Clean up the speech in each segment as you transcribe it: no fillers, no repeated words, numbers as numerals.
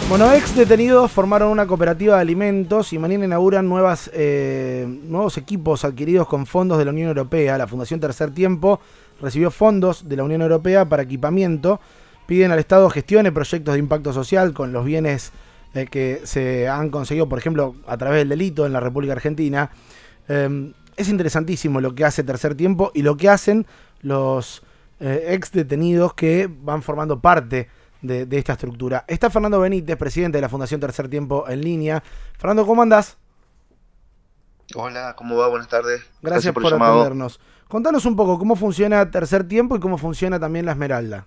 Bueno, ex detenidos formaron una cooperativa de alimentos y mañana inauguran nuevos equipos adquiridos con fondos de la Unión Europea. La Fundación Tercer Tiempo recibió fondos de la Unión Europea para equipamiento. Piden al Estado gestione proyectos de impacto social con los bienes que se han conseguido, por ejemplo, a través del delito en la República Argentina. Es interesantísimo lo que hace Tercer Tiempo y lo que hacen los ex detenidos que van formando parte de esta estructura. Está Fernando Benítez, presidente de la Fundación Tercer Tiempo, en línea. Fernando, ¿cómo andás? Hola, ¿cómo va? Buenas tardes. Gracias Gracias por el por llamado. atendernos. Contanos un poco cómo funciona Tercer Tiempo y cómo funciona también la Esmeralda.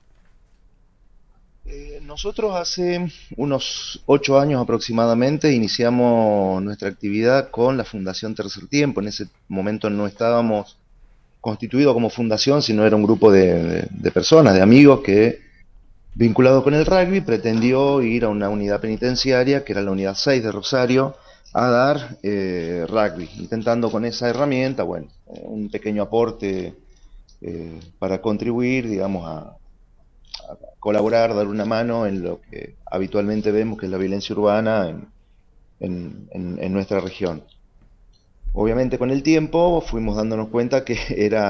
Nosotros hace unos 8 años aproximadamente iniciamos nuestra actividad con la Fundación Tercer Tiempo. En ese momento no estábamos constituidos como fundación, sino era un grupo de personas, de amigos que, vinculado con el rugby, pretendió ir a una unidad penitenciaria, que era la unidad 6 de Rosario, a dar rugby, intentando con esa herramienta, bueno, un pequeño aporte para contribuir, digamos, a colaborar, dar una mano en lo que habitualmente vemos que es la violencia urbana en nuestra región. Obviamente con el tiempo fuimos dándonos cuenta que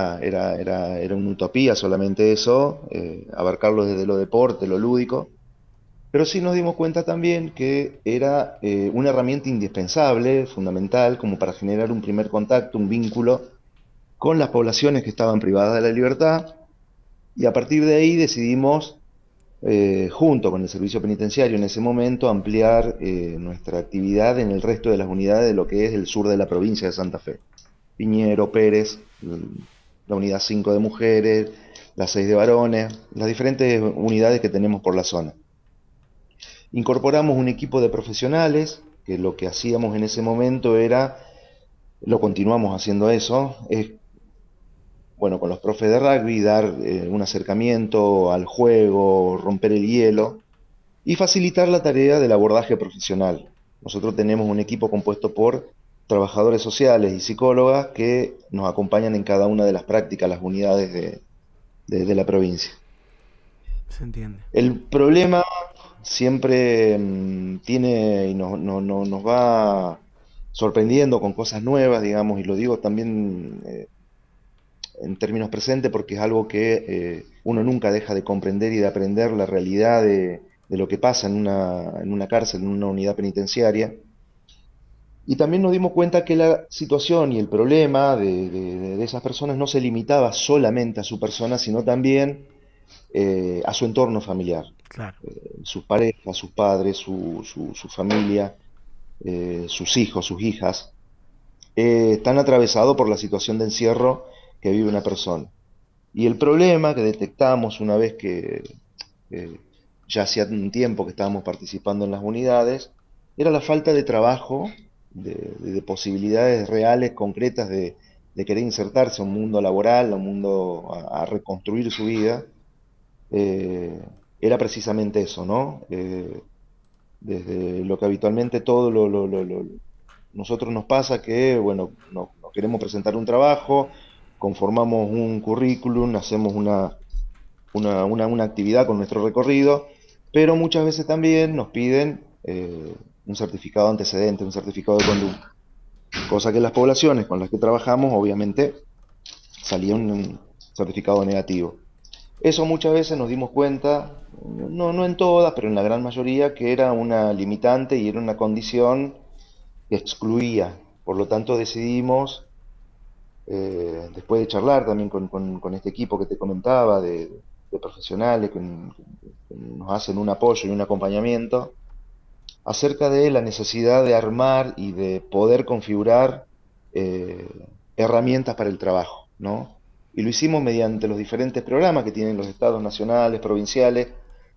era una utopía solamente eso, abarcarlo desde lo deporte, lo lúdico, pero sí nos dimos cuenta también que era una herramienta indispensable, fundamental, como para generar un primer contacto, un vínculo con las poblaciones que estaban privadas de la libertad, y a partir de ahí decidimos junto con el servicio penitenciario en ese momento, ampliar nuestra actividad en el resto de las unidades de lo que es el sur de la provincia de Santa Fe. Piñero, Pérez, la unidad 5 de mujeres, la 6 de varones, las diferentes unidades que tenemos por la zona. Incorporamos un equipo de profesionales, que lo que hacíamos en ese momento era, lo continuamos haciendo eso, es bueno, con los profes de rugby, dar un acercamiento al juego, romper el hielo, y facilitar la tarea del abordaje profesional. Nosotros tenemos un equipo compuesto por trabajadores sociales y psicólogas que nos acompañan en cada una de las prácticas, las unidades de la provincia. Se entiende. El problema siempre tiene y nos va sorprendiendo con cosas nuevas, digamos, y lo digo también en términos presentes porque es algo que uno nunca deja de comprender y de aprender la realidad de lo que pasa en una cárcel, en una unidad penitenciaria. Y también nos dimos cuenta que la situación y el problema de esas personas no se limitaba solamente a su persona, sino también a su entorno familiar, Claro. sus parejas, sus padres, su familia, sus hijos, sus hijas, están atravesados por la situación de encierro que vive una persona. Y el problema que detectamos una vez que ya hacía un tiempo que estábamos participando en las unidades, era la falta de trabajo, de posibilidades reales, concretas de querer insertarse a un mundo laboral, a un mundo a reconstruir su vida. eh, Era precisamente eso, ¿no? Desde lo que habitualmente todo nosotros nos pasa que, bueno, no queremos presentar un trabajo, conformamos un currículum, hacemos una actividad con nuestro recorrido, pero muchas veces también nos piden un certificado de antecedente, un certificado de conducta, cosa que las poblaciones con las que trabajamos obviamente salía un certificado negativo. Eso muchas veces nos dimos cuenta, no en todas, pero en la gran mayoría, que era una limitante y era una condición que excluía. Por lo tanto decidimos, después de charlar también con este equipo que te comentaba, de profesionales que nos hacen un apoyo y un acompañamiento, acerca de la necesidad de armar y de poder configurar eh, herramientas para el trabajo, ¿no? Y lo hicimos mediante los diferentes programas que tienen los estados nacionales, provinciales,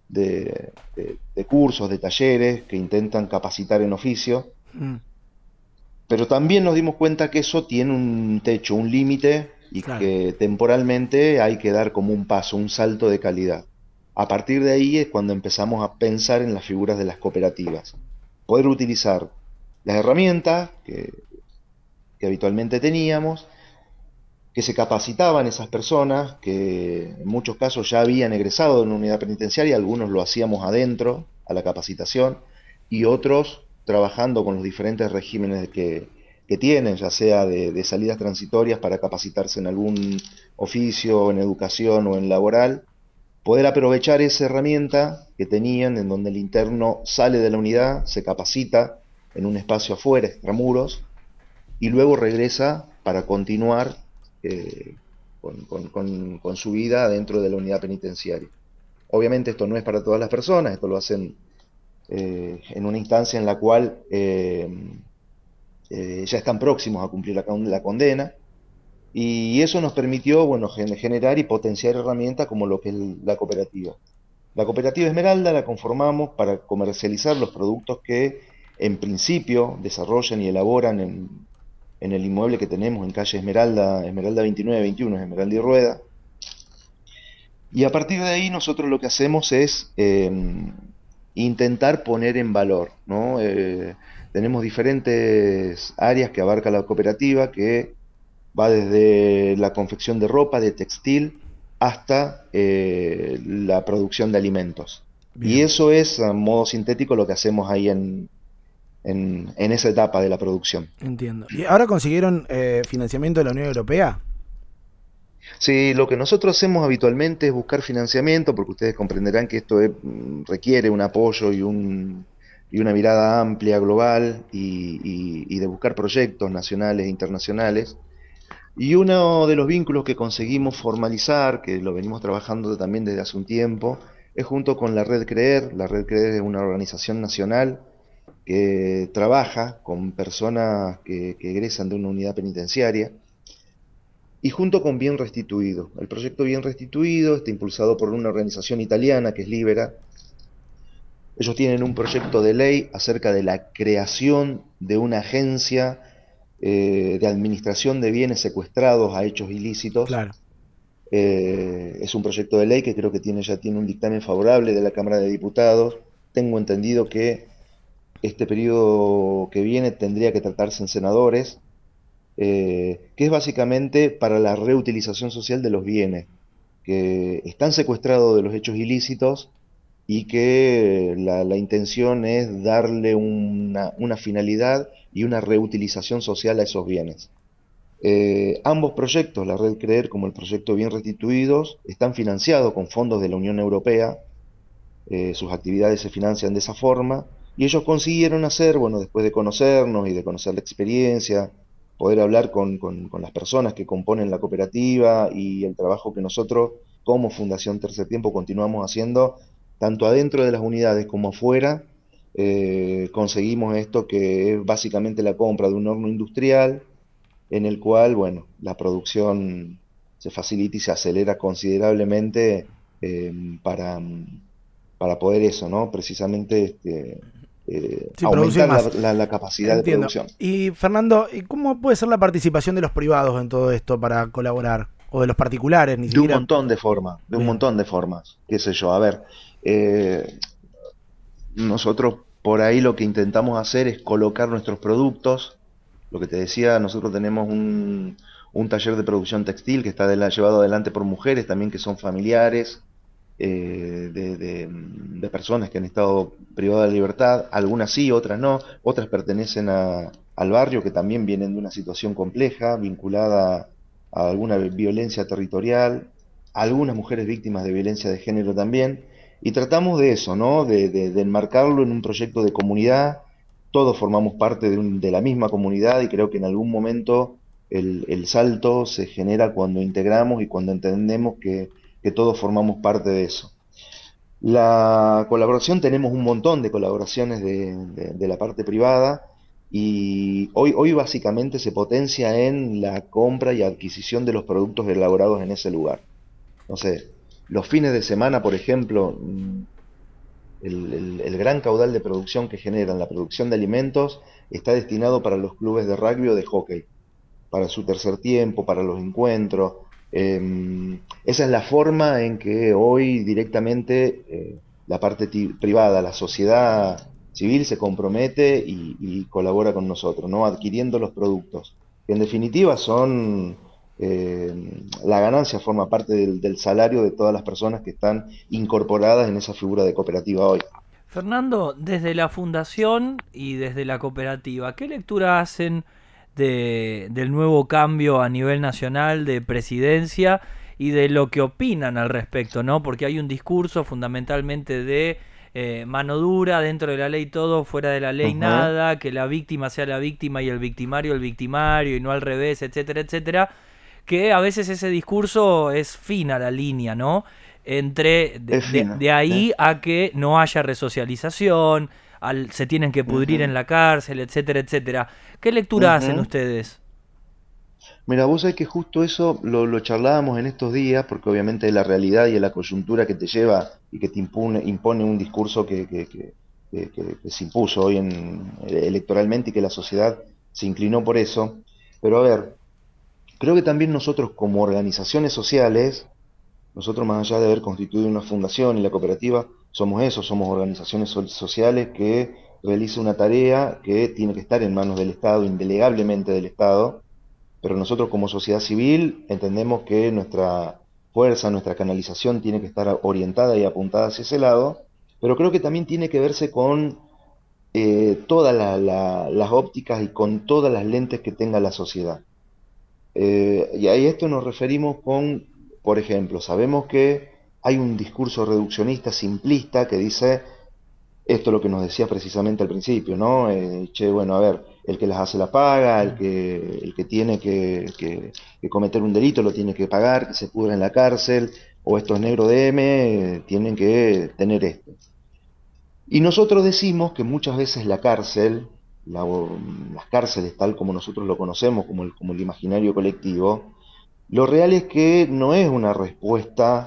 de cursos, de talleres que intentan capacitar en oficio, Mm, pero también nos dimos cuenta que eso tiene un techo, un límite y claro. que temporalmente hay que dar como un paso, un salto de calidad. A partir de ahí es cuando empezamos a pensar en las figuras de las cooperativas. Poder utilizar las herramientas que habitualmente teníamos, que se capacitaban esas personas, que en muchos casos ya habían egresado de una unidad penitenciaria, algunos lo hacíamos adentro, a la capacitación, y otros trabajando con los diferentes regímenes que tienen, ya sea de salidas transitorias para capacitarse en algún oficio, en educación o en laboral, poder aprovechar esa herramienta que tenían en donde el interno sale de la unidad, se capacita en un espacio afuera, extramuros, y luego regresa para continuar eh, con su vida dentro de la unidad penitenciaria. Obviamente esto no es para todas las personas, esto lo hacen en una instancia en la cual ya están próximos a cumplir la condena, y eso nos permitió, bueno, generar y potenciar herramientas como lo que es la cooperativa. La cooperativa Esmeralda la conformamos para comercializar los productos que en principio desarrollan y elaboran en el inmueble que tenemos en calle Esmeralda, Esmeralda 2921, Esmeralda y Rueda. Y a partir de ahí nosotros lo que hacemos es intentar poner en valor, ¿no? Tenemos diferentes áreas que abarca la cooperativa, que va desde la confección de ropa, de textil, hasta la producción de alimentos. Y Bien, eso es, a modo sintético, lo que hacemos ahí en esa etapa de la producción. entiendo. ¿Y ahora consiguieron financiamiento de la Unión Europea? Sí, lo que nosotros hacemos habitualmente es buscar financiamiento, porque ustedes comprenderán que esto requiere un apoyo y una mirada amplia, global, y de buscar proyectos nacionales e internacionales. Y uno de los vínculos que conseguimos formalizar, que lo venimos trabajando también desde hace un tiempo, es junto con la Red Creer. La Red Creer es una organización nacional que trabaja con personas que egresan de una unidad penitenciaria, y junto con Bien Restituido. El proyecto Bien Restituido está impulsado por una organización italiana que es Libera. Ellos tienen un proyecto de ley acerca de la creación de una agencia de administración de bienes secuestrados a hechos ilícitos. Claro. Es un proyecto de ley que creo que ya tiene un dictamen favorable de la Cámara de Diputados. Tengo entendido que este periodo que viene tendría que tratarse en senadores, que es básicamente para la reutilización social de los bienes que están secuestrados de los hechos ilícitos, y que la intención es darle una finalidad y una reutilización social a esos bienes. Ambos proyectos, la Red Creer como el proyecto Bien Restituidos, están financiados con fondos de la Unión Europea. Sus actividades se financian de esa forma, y ellos consiguieron hacer, bueno, después de conocernos y de conocer la experiencia, poder hablar con las personas que componen la cooperativa y el trabajo que nosotros como Fundación Tercer Tiempo continuamos haciendo, tanto adentro de las unidades como afuera. Conseguimos esto, que es básicamente la compra de un horno industrial en el cual, bueno, la producción se facilita y se acelera considerablemente, eh, para, para poder eso, ¿no? Precisamente Sí, producir aumentar más. la capacidad de Entiendo. producción. Y Fernando, ¿y cómo puede ser la participación de los privados en todo esto para colaborar? O de los particulares, ni De un siquiera. montón de formas, de un Bien. montón de formas, qué sé yo. A ver, eh, nosotros por ahí lo que intentamos hacer es colocar nuestros productos. Lo que te decía, nosotros tenemos un taller de producción textil que está llevado adelante por mujeres también, que son familiares de personas que han estado privadas de libertad. Algunas sí, otras no. Otras pertenecen al barrio, que también vienen de una situación compleja, vinculada a alguna violencia territorial. Algunas mujeres víctimas de violencia de género también. Y tratamos de eso, ¿no? De enmarcarlo en un proyecto de comunidad. Todos formamos parte de la misma comunidad, y creo que en algún momento el salto se genera cuando integramos y cuando entendemos que todos formamos parte de eso. La colaboración, tenemos un montón de colaboraciones de la parte privada, y hoy básicamente se potencia en la compra y adquisición de los productos elaborados en ese lugar. No sé, los fines de semana, por ejemplo, el gran caudal de producción que generan la producción de alimentos está destinado para los clubes de rugby o de hockey, para su tercer tiempo, para los encuentros. Esa es la forma en que hoy directamente la parte privada, la sociedad civil se compromete y colabora con nosotros, ¿no? Adquiriendo los productos, que en definitiva son, la ganancia forma parte del salario de todas las personas que están incorporadas en esa figura de cooperativa hoy. Fernando, desde la fundación y desde la cooperativa, ¿qué lectura hacen del nuevo cambio a nivel nacional de presidencia y de lo que opinan al respecto, ¿no? Porque hay un discurso fundamentalmente de mano dura, dentro de la ley todo, fuera de la ley Ujú. nada, que la víctima sea la víctima y el victimario y no al revés, etcétera, etcétera, que a veces ese discurso es fina la línea, ¿no? Entre Es fina, de ¿sí? ahí a que no haya resocialización, se tienen que pudrir en Ujú, la cárcel, etcétera, etcétera. ¿Qué lectura hacen ujú. ustedes? Mira, vos sabés que justo eso lo charlábamos en estos días, porque obviamente es la realidad y es la coyuntura que te lleva y que te impone un discurso que se impuso hoy electoralmente y que la sociedad se inclinó por eso. Pero a ver, creo que también nosotros como organizaciones sociales, nosotros más allá de haber constituido una fundación y la cooperativa, somos eso, somos organizaciones sociales que realizan una tarea que tiene que estar en manos del Estado, indelegablemente del Estado, pero nosotros como sociedad civil entendemos que nuestra fuerza, nuestra canalización tiene que estar orientada y apuntada hacia ese lado, pero creo que también tiene que verse con todas las ópticas y con todas las lentes que tenga la sociedad. Y a esto nos referimos con, por ejemplo, sabemos que hay un discurso reduccionista simplista que dice esto es lo que nos decía precisamente al principio, ¿no? Che, bueno, a ver, el que las hace la paga, el que tiene que cometer un delito lo tiene que pagar, que se pudra en la cárcel, o estos negros de M tienen que tener esto. Y nosotros decimos que muchas veces la cárcel, las cárceles tal como nosotros lo conocemos, como el imaginario colectivo, lo real es que no es una respuesta,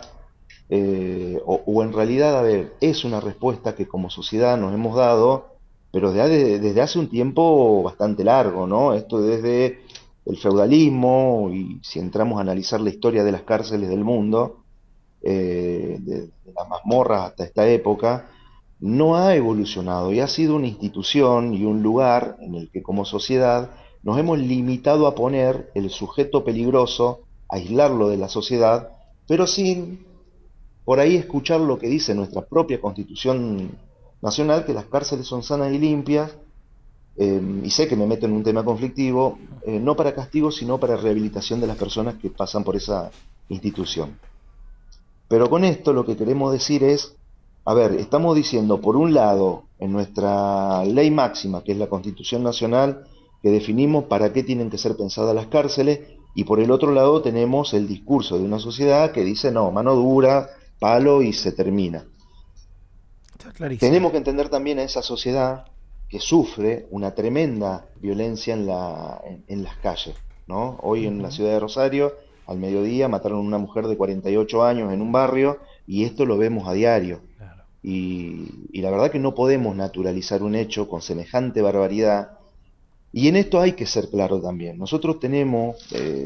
o en realidad, a ver, es una respuesta que como sociedad nos hemos dado, pero desde hace un tiempo bastante largo, ¿no? Esto desde el feudalismo, y si entramos a analizar la historia de las cárceles del mundo, de las mazmorras hasta esta época, no ha evolucionado y ha sido una institución y un lugar en el que como sociedad nos hemos limitado a poner el sujeto peligroso, aislarlo de la sociedad, pero sin por ahí escuchar lo que dice nuestra propia Constitución Nacional, que las cárceles son sanas y limpias, y sé que me meto en un tema conflictivo, no para castigo, sino para rehabilitación de las personas que pasan por esa institución. Pero con esto lo que queremos decir es, a ver, estamos diciendo, por un lado, en nuestra ley máxima, que es la Constitución Nacional, que definimos para qué tienen que ser pensadas las cárceles, y por el otro lado tenemos el discurso de una sociedad que dice, no, mano dura, palo y se termina. Está clarísimo. Tenemos que entender también a esa sociedad que sufre una tremenda violencia en las calles, ¿no? Hoy en la Ujú. ciudad de Rosario, al mediodía, mataron a una mujer de 48 años en un barrio y esto lo vemos a diario. Claro. Y la verdad que no podemos naturalizar un hecho con semejante barbaridad. Y en esto hay que ser claro también. Nosotros tenemos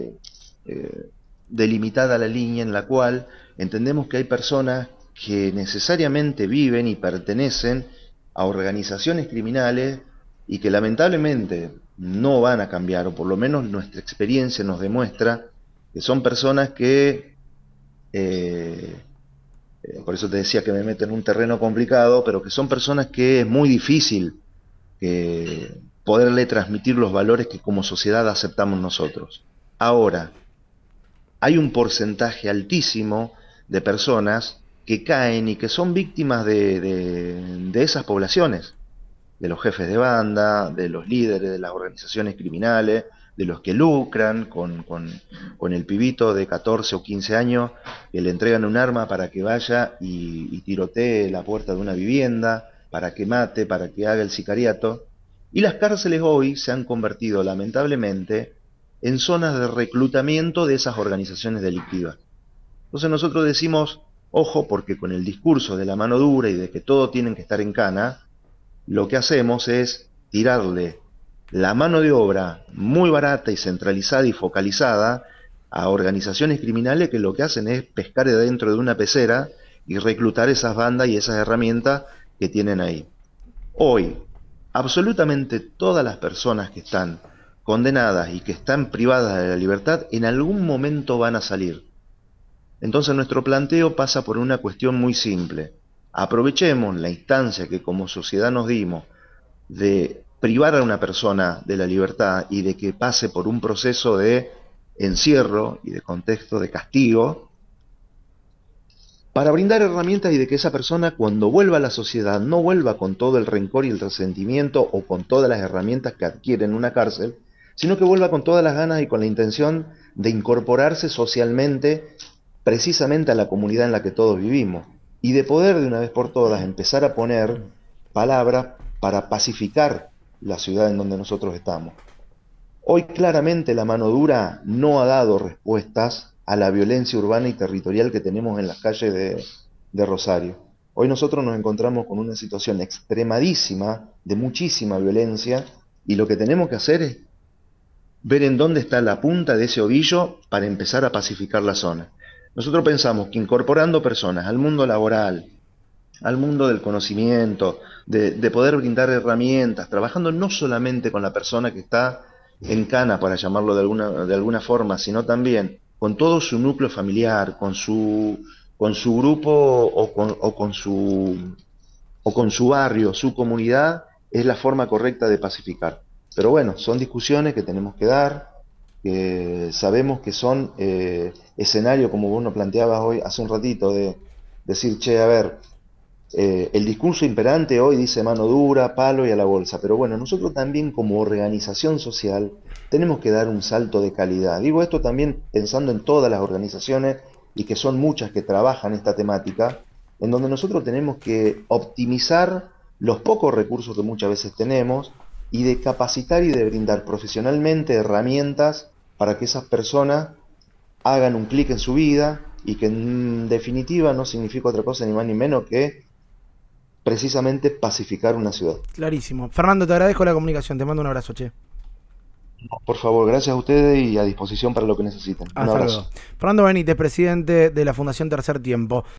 delimitada la línea en la cual entendemos que hay personas que necesariamente viven y pertenecen a organizaciones criminales y que lamentablemente no van a cambiar, o por lo menos nuestra experiencia nos demuestra que son personas que, eh, por eso te decía que me meto en un terreno complicado, pero que son personas que es muy difícil poderle transmitir los valores que como sociedad aceptamos nosotros. Ahora, hay un porcentaje altísimo de personas que caen y que son víctimas de esas poblaciones, de los jefes de banda, de los líderes de las organizaciones criminales, de los que lucran con el pibito de 14 o 15 años que le entregan un arma para que vaya y tirotee la puerta de una vivienda, para que mate, para que haga el sicariato. Y las cárceles hoy se han convertido lamentablemente en zonas de reclutamiento de esas organizaciones delictivas. Entonces nosotros decimos, ojo, porque con el discurso de la mano dura y de que todos tienen que estar en cana, lo que hacemos es tirarle la mano de obra muy barata y centralizada y focalizada a organizaciones criminales que lo que hacen es pescar dentro de una pecera y reclutar esas bandas y esas herramientas que tienen ahí. Hoy, absolutamente todas las personas que están condenadas y que están privadas de la libertad en algún momento van a salir. Entonces nuestro planteo pasa por una cuestión muy simple. aprovechemos la instancia que como sociedad nos dimos de privar a una persona de la libertad y de que pase por un proceso de encierro y de contexto de castigo, para brindar herramientas y de que esa persona cuando vuelva a la sociedad no vuelva con todo el rencor y el resentimiento o con todas las herramientas que adquiere en una cárcel, sino que vuelva con todas las ganas y con la intención de incorporarse socialmente precisamente a la comunidad en la que todos vivimos y de poder de una vez por todas empezar a poner palabras para pacificar la ciudad en donde nosotros estamos. Hoy claramente la mano dura no ha dado respuestas a la violencia urbana y territorial que tenemos en las calles de Rosario. Hoy nosotros nos encontramos con una situación extremadísima, de muchísima violencia, y lo que tenemos que hacer es ver en dónde está la punta de ese ovillo para empezar a pacificar la zona. Nosotros pensamos que incorporando personas al mundo laboral, al mundo del conocimiento, de poder brindar herramientas, trabajando no solamente con la persona que está en cana, para llamarlo de alguna forma, sino también con todo su núcleo familiar, con su grupo o con su barrio, su comunidad, es la forma correcta de pacificar. Pero bueno, son discusiones que tenemos que dar, que sabemos que son escenarios, como vos nos planteabas hoy hace un ratito, de decir, che, a ver, el discurso imperante hoy dice mano dura, palo y a la bolsa, pero bueno, nosotros también como organización social tenemos que dar un salto de calidad. Digo esto también pensando en todas las organizaciones y que son muchas que trabajan esta temática, en donde nosotros tenemos que optimizar los pocos recursos que muchas veces tenemos y de capacitar y de brindar profesionalmente herramientas para que esas personas hagan un clic en su vida y que en definitiva no significa otra cosa ni más ni menos que precisamente pacificar una ciudad. Clarísimo. Fernando, te agradezco la comunicación. Te mando un abrazo, che. Por favor, gracias a ustedes y a disposición para lo que necesiten. Un Hasta abrazo. luego. Fernando Benítez, presidente de la Fundación Tercer Tiempo.